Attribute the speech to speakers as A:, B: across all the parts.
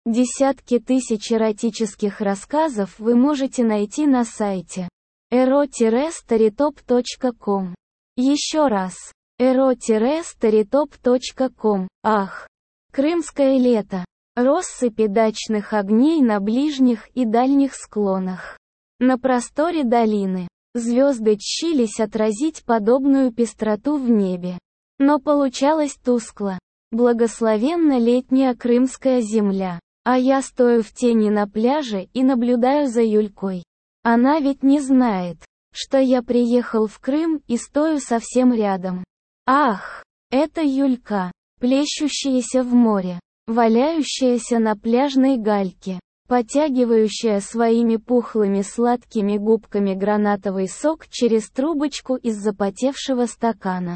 A: Десятки тысяч эротических рассказов вы можете найти на сайте ero-storytop.com. Еще раз. ero-storytop.com. Ах! Крымское лето. Россыпи дачных огней на ближних и дальних склонах. На просторе долины. Звезды тщились отразить подобную пестроту в небе. Но получалось тускло. Благословенна летняя крымская земля. А я стою в тени на пляже и наблюдаю за Юлькой. Она ведь не знает, что я приехал в Крым и стою совсем рядом. Ах, это Юлька, плещущаяся в море, валяющаяся на пляжной гальке, потягивающая своими пухлыми сладкими губками гранатовый сок через трубочку из запотевшего стакана.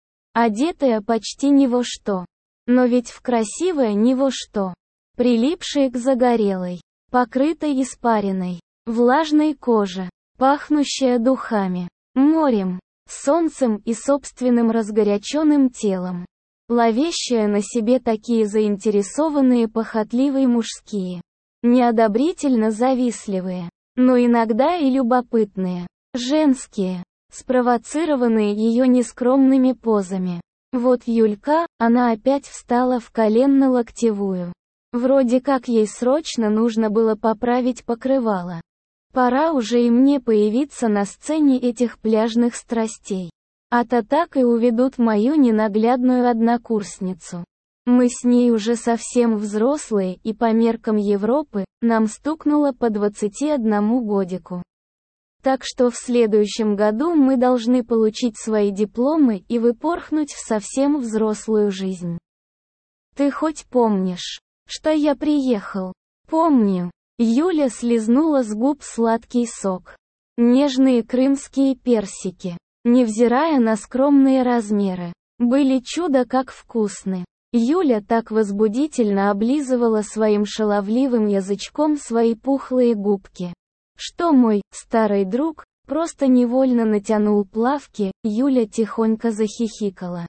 A: Одетая почти ни во что. Но ведь в красивое ни во что. Прилипшей к загорелой, покрытой испариной, влажной коже, пахнущая духами, морем, солнцем и собственным разгоряченным телом, ловящая на себе такие заинтересованные похотливые мужские, неодобрительно завистливые, но иногда и любопытные, женские, спровоцированные ее нескромными позами. Вот Юлька, она опять встала в коленно-локтевую. Вроде как ей срочно нужно было поправить покрывало. Пора уже и мне появиться на сцене этих пляжных страстей. А-то так и уведут мою ненаглядную однокурсницу. Мы с ней уже совсем взрослые, и по меркам Европы, нам стукнуло по 21 годику. Так что в следующем году мы должны получить свои дипломы и выпорхнуть в совсем взрослую жизнь. Ты хоть помнишь, что я приехал? Помню. Юля слизнула с губ сладкий сок. Нежные крымские персики, невзирая на скромные размеры, были чудо как вкусны. Юля так возбудительно облизывала своим шаловливым язычком свои пухлые губки, что мой старый друг просто невольно натянул плавки. Юля тихонько захихикала.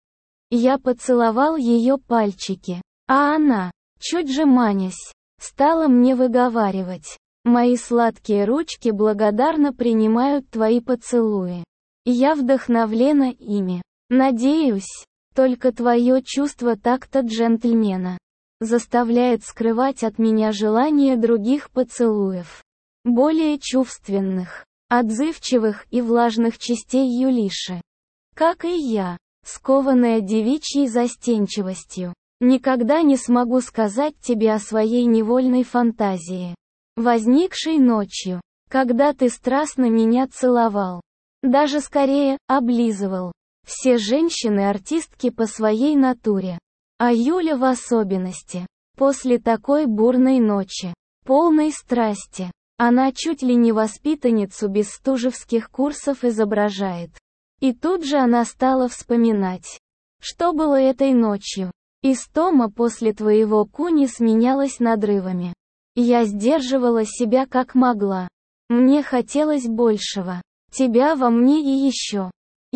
A: Я поцеловал ее пальчики, а она, чуть же манясь, стала мне выговаривать. Мои сладкие ручки благодарно принимают твои поцелуи. Я вдохновлена ими. Надеюсь, только твое чувство такта джентльмена заставляет скрывать от меня желание других поцелуев. Более чувственных, отзывчивых и влажных частей Юлиши. Как и я, скованная девичьей застенчивостью. Никогда не смогу сказать тебе о своей невольной фантазии, возникшей ночью, когда ты страстно меня целовал. Даже скорее, облизывал. Все женщины-артистки по своей натуре. А Юля в особенности. После такой бурной ночи, полной страсти, она чуть ли не воспитанницу бестужевских курсов изображает. И тут же она стала вспоминать, что было этой ночью. Истома после твоего куни сменялась надрывами. Я сдерживала себя как могла. Мне хотелось большего. Тебя во мне и еще.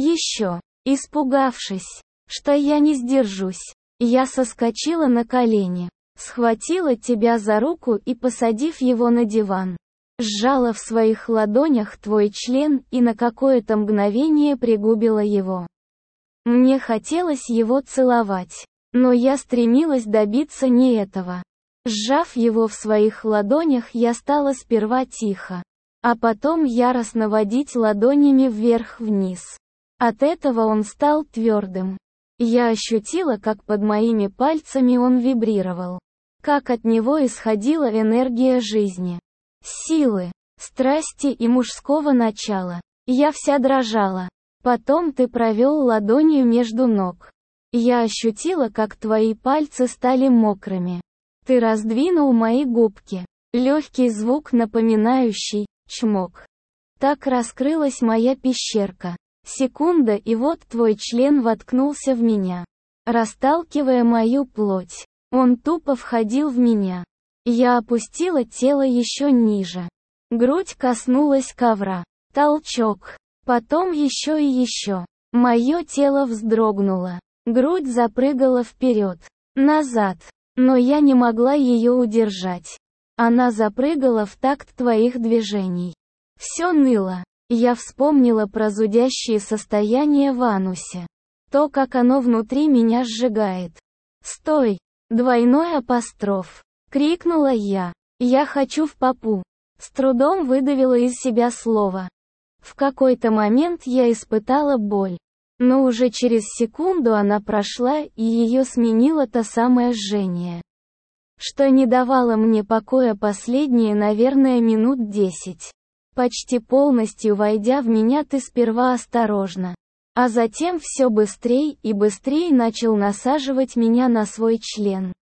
A: Испугавшись, что я не сдержусь, я соскочила на колени, схватила тебя за руку и, посадив его на диван, сжала в своих ладонях твой член и на какое-то мгновение пригубила его. Мне хотелось его целовать, но я стремилась добиться не этого. Сжав его в своих ладонях, я стала сперва тихо, а потом яростно водить ладонями вверх-вниз. От этого он стал твердым. Я ощутила, как под моими пальцами он вибрировал, как от него исходила энергия жизни, силы, страсти и мужского начала. Я вся дрожала. Потом ты провел ладонью между ног. Я ощутила, как твои пальцы стали мокрыми. Ты раздвинул мои губки. Легкий звук, напоминающий чмок. Так раскрылась моя пещерка. Секунда, и вот твой член воткнулся в меня, расталкивая мою плоть. Он тупо входил в меня. Я опустила тело еще ниже. Грудь коснулась ковра. Толчок. Потом еще и еще. Мое тело вздрогнуло. Грудь запрыгала вперед, назад. Но я не могла ее удержать. Она запрыгала в такт твоих движений. Все ныло. Я вспомнила про зудящее состояние в анусе. То, как оно внутри меня сжигает. «Стой!» Двойной апостроф. Крикнула я. «Я хочу в попу!» С трудом выдавила из себя слово. В какой-то момент я испытала боль. Но уже через секунду она прошла, и ее сменило то самое жжение, что не давало мне покоя последние, наверное, минут 10. Почти полностью войдя в меня, ты сперва осторожно, а затем все быстрей и быстрее начал насаживать меня на свой член.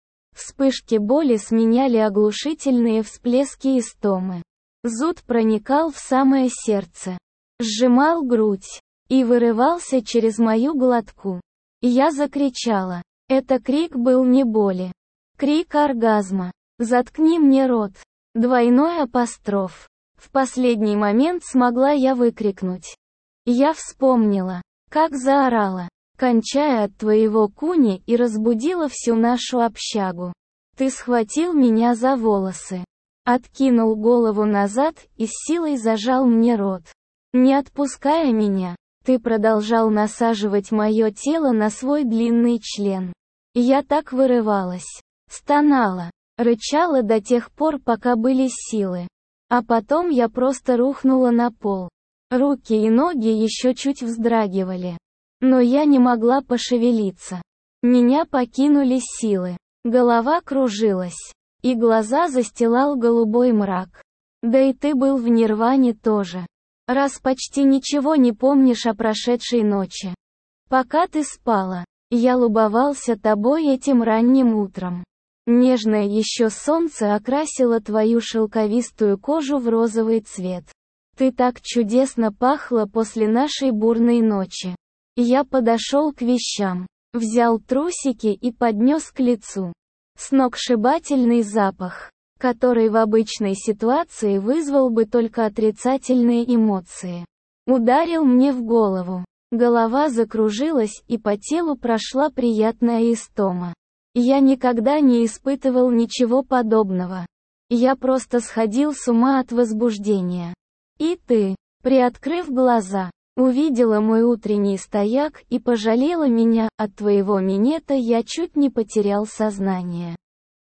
A: Вспышки боли сменяли оглушительные всплески истомы. Зуд проникал в самое сердце, сжимал грудь и вырывался через мою глотку. Я закричала. Это крик был не боли. Крик оргазма. «Заткни мне рот!» Двойной апостроф. В последний момент смогла я выкрикнуть. Я вспомнила, как заорала, кончая от твоего куни, и разбудила всю нашу общагу. Ты схватил меня за волосы, откинул голову назад и с силой зажал мне рот. Не отпуская меня, ты продолжал насаживать мое тело на свой длинный член. Я так вырывалась, стонала, рычала до тех пор, пока были силы. А потом я просто рухнула на пол. Руки и ноги еще чуть вздрагивали. Но я не могла пошевелиться. Меня покинули силы. Голова кружилась. И глаза застилал голубой мрак. Да и ты был в нирване тоже. Раз почти ничего не помнишь о прошедшей ночи. Пока ты спала, я любовался тобой этим ранним утром. Нежное еще солнце окрасило твою шелковистую кожу в розовый цвет. Ты так чудесно пахла после нашей бурной ночи. Я подошел к вещам, взял трусики и поднес к лицу. Сногсшибательный запах, который в обычной ситуации вызвал бы только отрицательные эмоции, ударил мне в голову. Голова закружилась, и по телу прошла приятная истома. Я никогда не испытывал ничего подобного. Я просто сходил с ума от возбуждения. И ты, приоткрыв глаза, увидела мой утренний стояк и пожалела меня. От твоего минета я чуть не потерял сознание.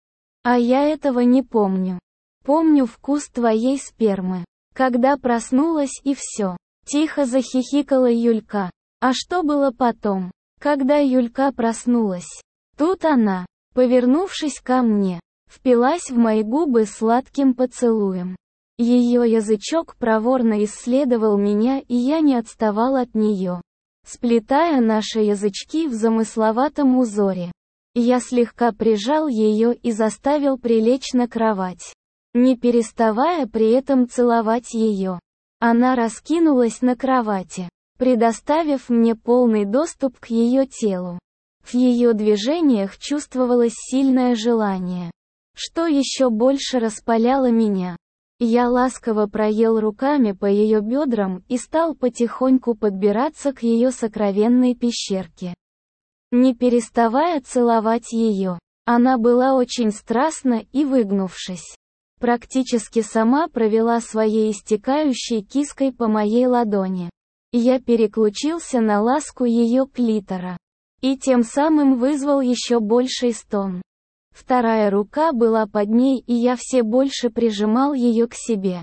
A: А я этого не помню. Помню вкус твоей спермы. Когда проснулась, и все. Тихо захихикала Юлька. А что было потом, когда Юлька проснулась? Тут она, повернувшись ко мне, впилась в мои губы сладким поцелуем. Ее язычок проворно исследовал меня, и я не отставал от нее, сплетая наши язычки в замысловатом узоре. Я слегка прижал ее и заставил прилечь на кровать, не переставая при этом целовать ее. Она раскинулась на кровати, предоставив мне полный доступ к ее телу. В ее движениях чувствовалось сильное желание, что еще больше распаляло меня. Я ласково проел руками по ее бедрам и стал потихоньку подбираться к ее сокровенной пещерке, не переставая целовать ее. Она была очень страстна и, выгнувшись, практически сама провела своей истекающей киской по моей ладони. Я переключился на ласку ее клитора и тем самым вызвал еще больший стон. Вторая рука была под ней, и я все больше прижимал ее к себе,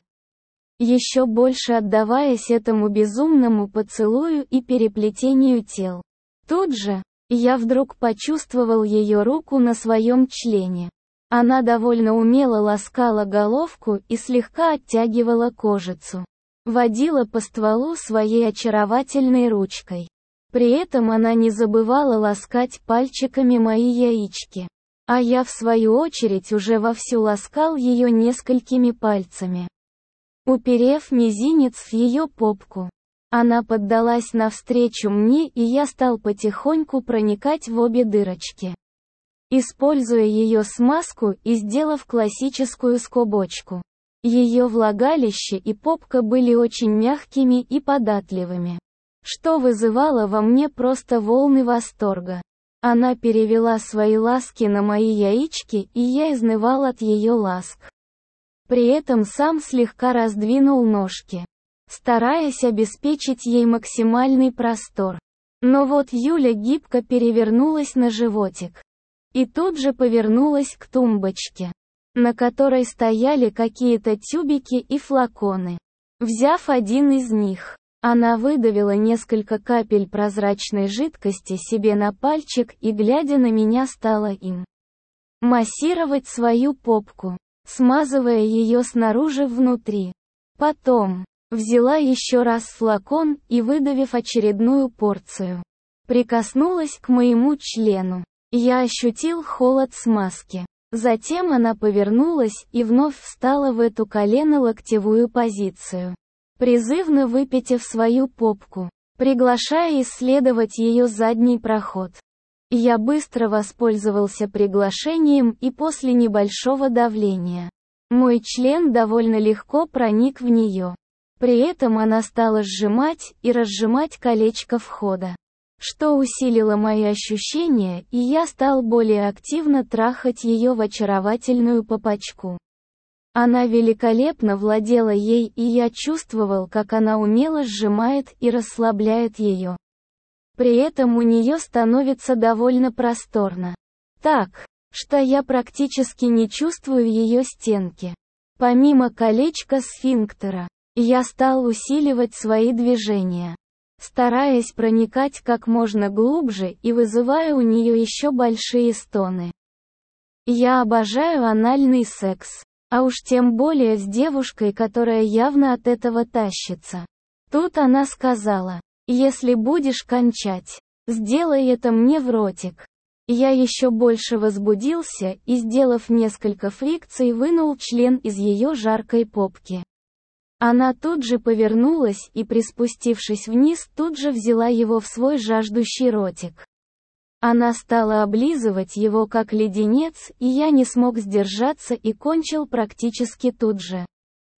A: еще больше отдаваясь этому безумному поцелую и переплетению тел. Тут же, я вдруг почувствовал ее руку на своем члене. Она довольно умело ласкала головку и слегка оттягивала кожицу. Водила по стволу своей очаровательной ручкой. При этом она не забывала ласкать пальчиками мои яички. А я в свою очередь уже вовсю ласкал ее несколькими пальцами, уперев мизинец в ее попку. Она поддалась навстречу мне, и я стал потихоньку проникать в обе дырочки, используя ее смазку и сделав классическую скобочку. Ее влагалище и попка были очень мягкими и податливыми, что вызывало во мне просто волны восторга. Она перевела свои ласки на мои яички, и я изнывал от ее ласк. При этом сам слегка раздвинул ножки, стараясь обеспечить ей максимальный простор. Но вот Юля гибко перевернулась на животик. И тут же повернулась к тумбочке, на которой стояли какие-то тюбики и флаконы. Взяв один из них, она выдавила несколько капель прозрачной жидкости себе на пальчик и, глядя на меня, стала им массировать свою попку, смазывая ее снаружи внутри. Потом взяла еще раз флакон и, выдавив очередную порцию, прикоснулась к моему члену. Я ощутил холод смазки. Затем она повернулась и вновь встала в эту колено-локтевую позицию, призывно выпятив свою попку, приглашая исследовать ее задний проход. Я быстро воспользовался приглашением, и после небольшого давления мой член довольно легко проник в нее. При этом она стала сжимать и разжимать колечко входа, что усилило мои ощущения, и я стал более активно трахать ее в очаровательную попочку. Она великолепно владела ей, и я чувствовал, как она умело сжимает и расслабляет ее. При этом у нее становится довольно просторно. Так, что я практически не чувствую ее стенки. Помимо колечка сфинктера, я стал усиливать свои движения, стараясь проникать как можно глубже и вызывая у нее еще большие стоны. Я обожаю анальный секс, а уж тем более с девушкой, которая явно от этого тащится. Тут она сказала: «Если будешь кончать, сделай это мне в ротик». Я еще больше возбудился и, сделав несколько фрикций, вынул член из ее жаркой попки. Она тут же повернулась и, приспустившись вниз, тут же взяла его в свой жаждущий ротик. Она стала облизывать его как леденец, и я не смог сдержаться и кончил практически тут же.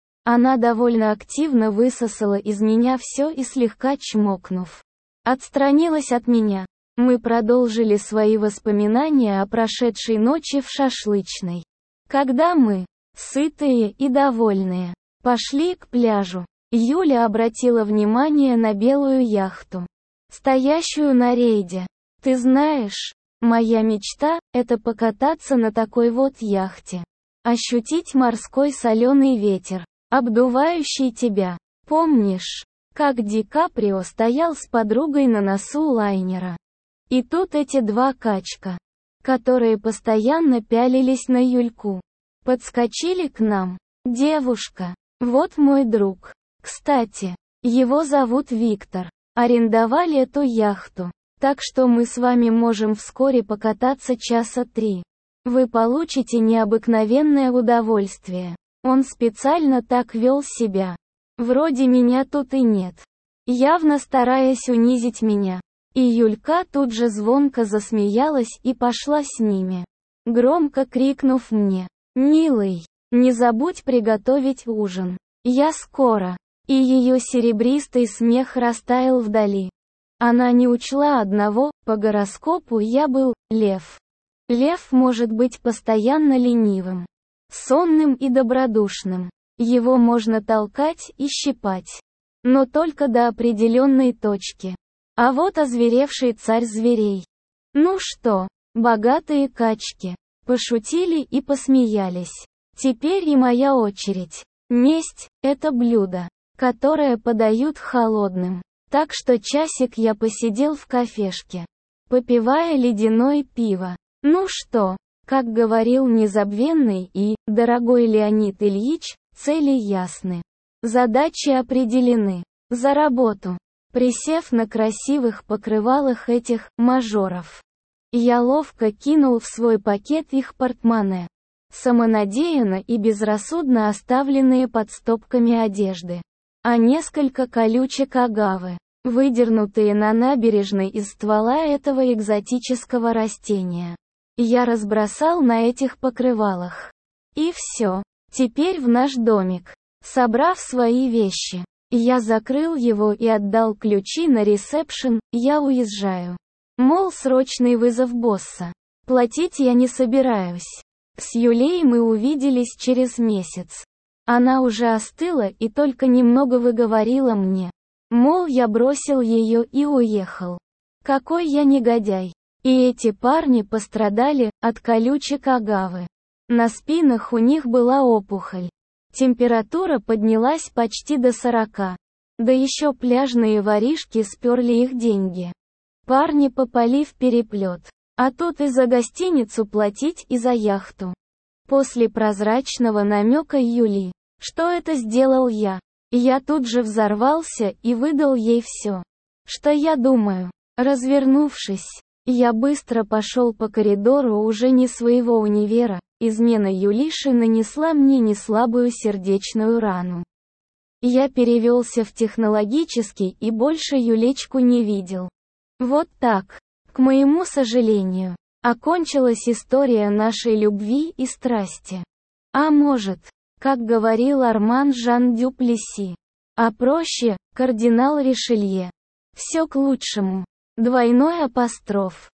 A: Она довольно активно высосала из меня все и, слегка чмокнув, отстранилась от меня. Мы продолжили свои воспоминания о прошедшей ночи в шашлычной. Когда мы, сытые и довольные, пошли к пляжу, Юля обратила внимание на белую яхту, стоящую на рейде. «Ты знаешь, моя мечта – это покататься на такой вот яхте. Ощутить морской соленый ветер, обдувающий тебя. Помнишь, как Ди Каприо стоял с подругой на носу лайнера? И тут эти два качка, которые постоянно пялились на Юльку, подскочили к нам. Девушка, вот мой друг. Кстати, его зовут Виктор. Арендовали эту яхту. Так что мы с вами можем вскоре покататься часа 3. Вы получите необыкновенное удовольствие. Он специально так вел себя. Вроде меня тут и нет. Явно стараясь унизить меня. И Юлька тут же звонко засмеялась и пошла с ними, громко крикнув мне: «Милый, не забудь приготовить ужин. Я скоро». И ее серебристый смех растаял вдали. Она не учла одного: по гороскопу я был лев. Лев может быть постоянно ленивым, сонным и добродушным. Его можно толкать и щипать, но только до определенной точки. А вот озверевший царь зверей. Ну что, богатые качки, пошутили и посмеялись. Теперь и моя очередь. Месть – это блюдо, которое подают холодным. Так что часик я посидел в кафешке, попивая ледяное пиво. Ну что, как говорил незабвенный и дорогой Леонид Ильич, цели ясны, задачи определены. За работу. Присев на красивых покрывалах этих мажоров, я ловко кинул в свой пакет их портмоне, самонадеянно и безрассудно оставленные под стопками одежды, а несколько колючек агавы, выдернутые на набережной из ствола этого экзотического растения, я разбросал на этих покрывалах. И все. Теперь в наш домик. Собрав свои вещи, я закрыл его и отдал ключи на ресепшн. Я уезжаю. Мол, срочный вызов босса. Платить я не собираюсь. С Юлей мы увиделись через месяц. Она уже остыла и только немного выговорила мне. Мол, я бросил ее и уехал. Какой я негодяй. И эти парни пострадали от колючек агавы. На спинах у них была опухоль. Температура поднялась почти до 40. Да еще пляжные воришки сперли их деньги. Парни попали в переплет. А тут и за гостиницу платить, и за яхту. После прозрачного намека Юли, что это сделал я, я тут же взорвался и выдал ей все, что я думаю. Развернувшись, я быстро пошел по коридору уже не своего универа. Измена Юлиши нанесла мне неслабую сердечную рану. Я перевелся в технологический и больше Юлечку не видел. Вот так, к моему сожалению, окончилась история нашей любви и страсти. А может, как говорил Арман Жан Дюплесси, а проще, кардинал Ришелье. Все к лучшему. Двойной апостроф.